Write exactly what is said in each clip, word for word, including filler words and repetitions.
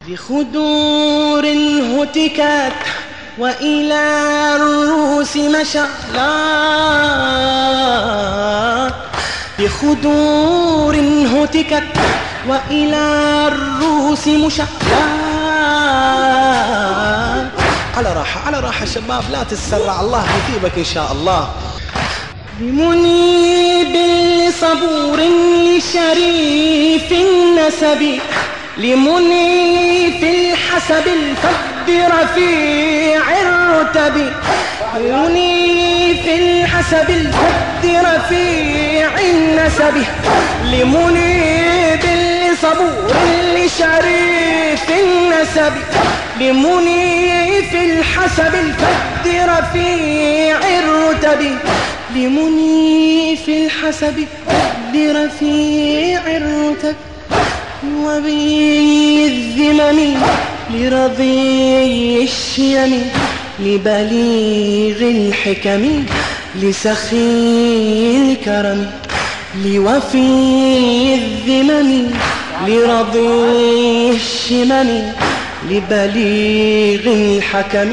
بخدور هتكت وإلى الروس مشى لا بخدور هتكت وإلى الروس مشى لا. على راحة على راحة شباب، لا تتسرع، الله يثيبك إن شاء الله. لمنيب صبور لشريف النسب لمنيف الحسب الفض رفيع الرتب لمنيف الحسب الفض رفيع النسب لمنيب صبور لشريف النسب لمنيف الحسب الفض رفيع الرتب لمنيف الحسب الفض رفيع الرتب وبي الذمم لرضي الشيم لبليغ الحكم لسخي الكرم لوفي الذمم لرضي الشمم لبليغ الحكم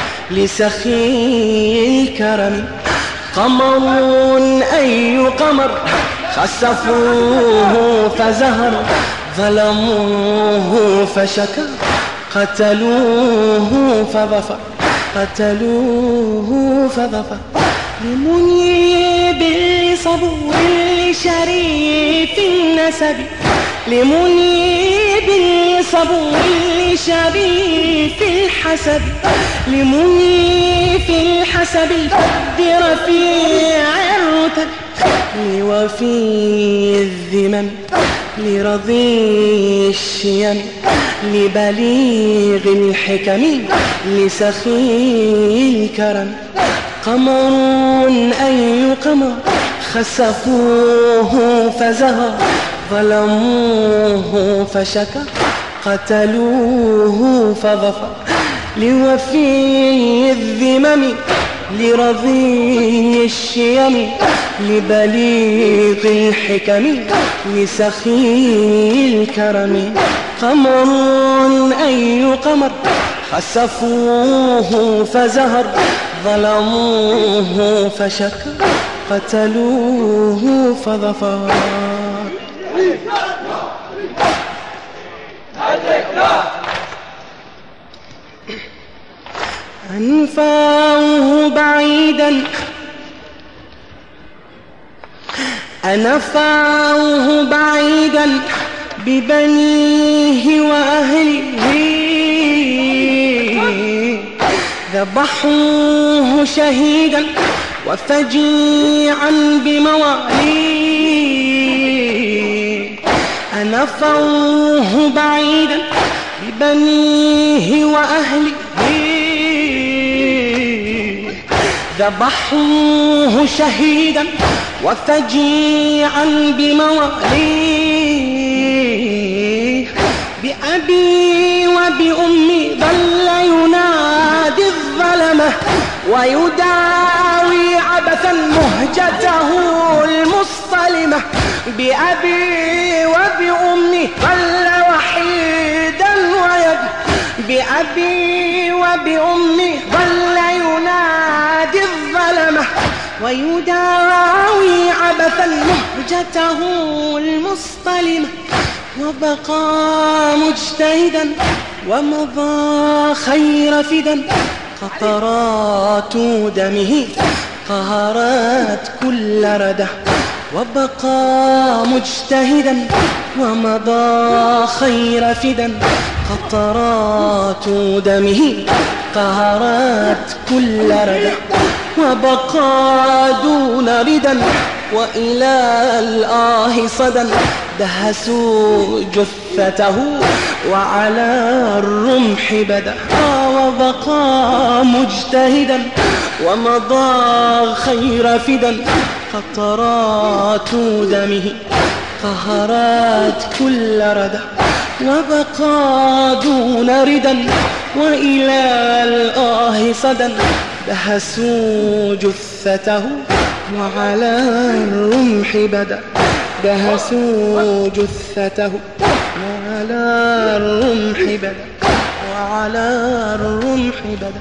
لسخي الكرم. قمر أي قمر خسفوه فزهر ظلموه فشكى قتلوه فظفر قتلوه فظفر لمنيب صبور لشريف النسب لمنيب صبور لشريف الحسب لمنيف الحسب الفض رفيع الرتب لوفي الذمم لرضي الشيم لبليغ الحكم لسخي الكرم. قمر أي قمر خسفوه فزهر ظلموه فشكى قتلوه فظفر لوفي الذمم لرضي الشيم لبليغ الحكم لسخي الكرم. قمر أي قمر خسفوه فزهر ظلموه فشكى قتلوه فظفر. أنفاه بعيدا أنفاه بعيدا ببنيه وأهله ذبحوه شهيدا وفجيعا بمواليه. أنفوه بعيدا ببنيه وأهله ذبحوه شهيدا وفجيعا بمواليه. بأبي وبأمي ظل ينادي الظلمة ويداوي عبثا مهجته المصطلمة. بأبي وبأمي ظل وحيدا ويبكي بأبي وبأمي ظل ينادي الظلمة ويداوي عبثا مهجته المصطلمة. وبقى مجتهدا ومضى خير فدا قطرات دمه قهرت كل ردى. وبقى مجتهدا ومضى خير فدا قطرات دمه قهرت كل ردى. وبقى دون ردا وإلى الآه صدا دهسوا جثته وعلى الرمح بدا. وبقى مجتهدا ومضى خير فدا قطرات دمه قهرت كل ردى. وبقى دون ردا وإلى الآه صدا دهسوا جثته وعلى الرمح بدا. دهسوا جثته وعلى الرمح بدا وعلى الرمح بدا.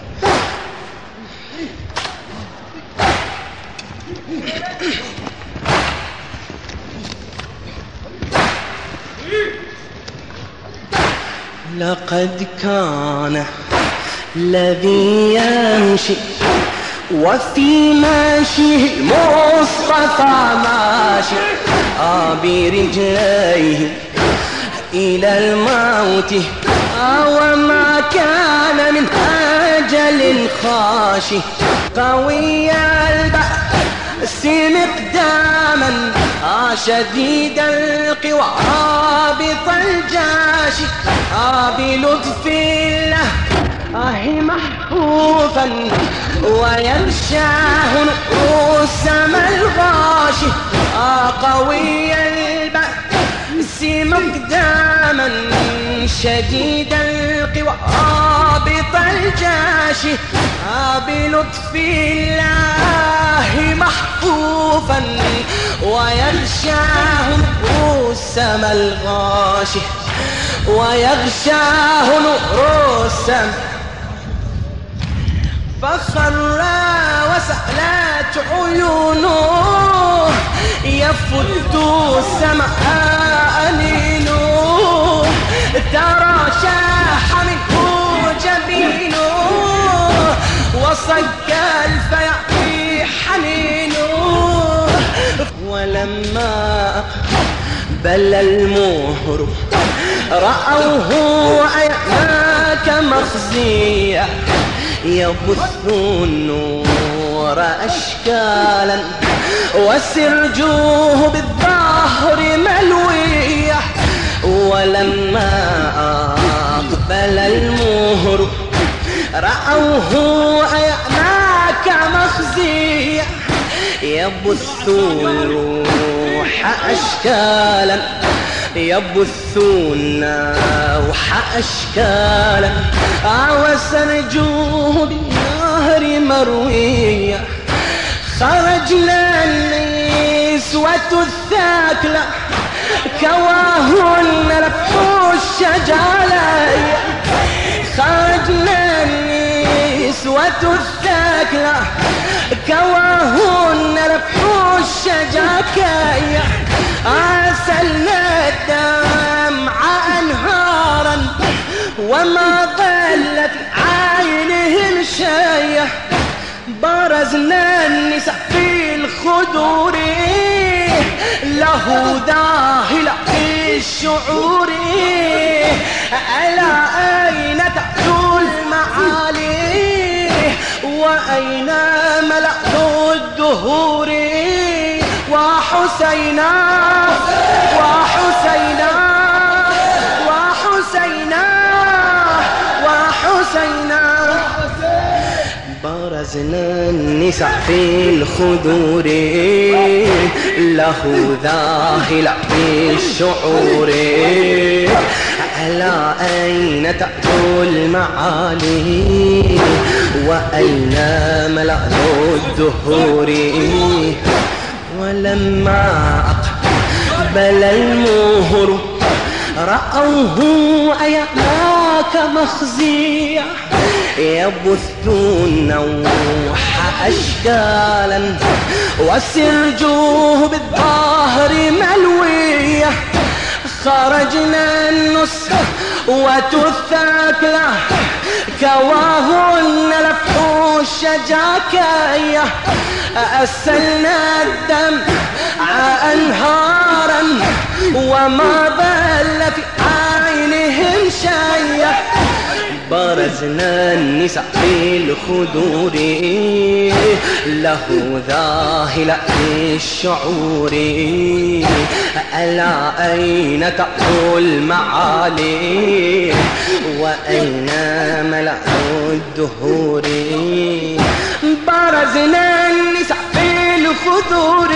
لقد كان الذي يمشي وفي ماشيه المصطفى ماشي برجليه إلى الموت وما كان من أجل خاشي قوي البأس مقداما شديد القوى رابط الجاشي بلطف الله محفوفا ويغشاه نور السما الغاشي قوي البأس مقداما شديد القوى رابط الجاشي بلطف الله محفوفا ويغشاه نور السما الغاشي ويغشاه نور السما فخر وسألت عيونه يفت السماء أنينه ترى شاح منه جبينه وصك الفيع حنينه ولما أقبل المهر رأوه أيناك مخزية يبث النور أشكالا وسرجوه بالظهر ملوية ولما أقبل المهر رأوه أيناك مخزية يبث الروح أشكالا يبث النوح أشكالا وسرجوه بالنهر مروية خرجنا النسوة الثاكلة كواهن لفحوا الشجالية خرجنا النسوة الثاكلة كواهن لفحوا الشجاكية أرسلنا الدمع أنهارا وما ظلت عينهم شيء برزنا النساء في الخدور له ذاهلة في الشعور ألا أين تأتوا المعالي وأين ملأ الدهور وحسينا وحسينا وحسينا وحسينا برزنا النساء في الخدور له ذاهلة في الشعور ألا أين تأتوا المعالي وأين ملأ الدهور ولما أقبل المهر رأوه أيناك مخزية يبث النوح أشكالا وسرجوه بالظهر ملوية خرجنا النسوة الثاكلة كواهن لفحوا الشجاكية أسلنا الدمع أنهارا وما ظل في عينهم شيء برزنا النساء في الخدور له ذاهلة في الشعور ألا أين تأتوا المعالي وأين ملأ الدهور برزنا النساء في الخدور